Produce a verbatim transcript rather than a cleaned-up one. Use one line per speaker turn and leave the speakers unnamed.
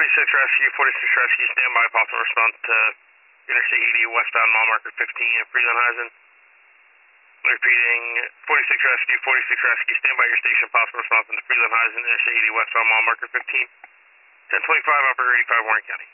forty-six Rescue, forty-six Rescue, stand by, possible response to Interstate eighty westbound mile marker fifteen at Freelandhuizen. Repeating, forty-six Rescue, forty-six Rescue, stand by your station, possible response into Freelandhuizen, Interstate eighty westbound mile marker fifteen. ten twenty-five, operator eighty-five, Warren County.